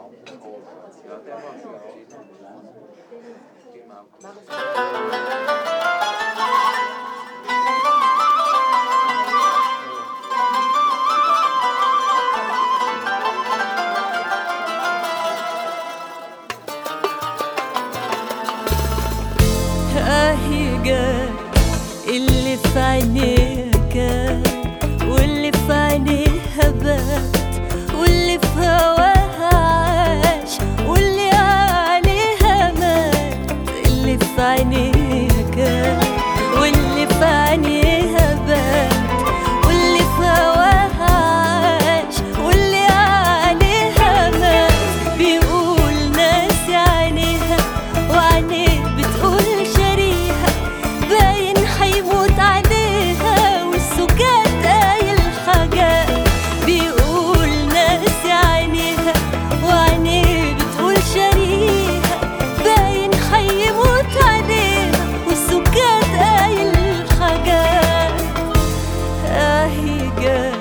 اهي جاك اللي في عينيها كان، واللي في عينيها بات، واللي في هواها عاش، واللي عليها مات. اللي في عينيها كان، واللي في عينيها بات، واللي في هواها عاش، واللي عليها مات. بيقول ناسي عينيها وعينيه بتقول شريها، باين حيموت عليها والسكات قايل حاجات. بيقول ناسي عينيها وعينيه بتقول شريها، باين حيموت عليها والسكات قايل حاجات. اهي جات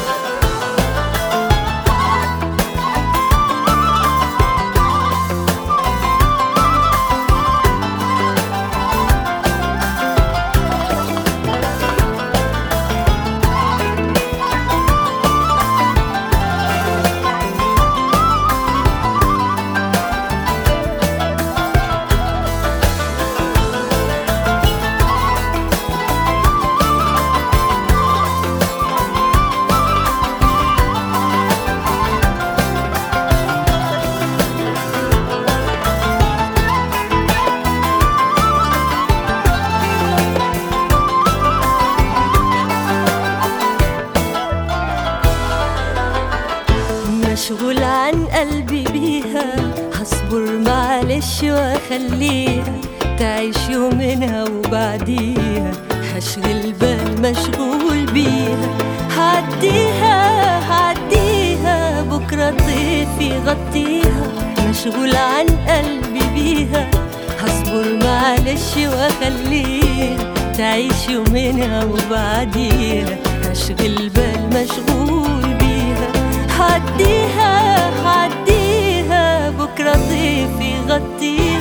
مشغول عن قلبي بيها، هصبر معلش واخليها تعيش يومنا وبعديها هشغل بال مشغول بيها. هعديها بكرة ضيفي غطيها. مشغول عن قلبي بيها، هصبر معلش واخليها تعيش يومنا وبعديها هشغل بال مشغول بيها. هعديها بكرة ضيفي غطيها.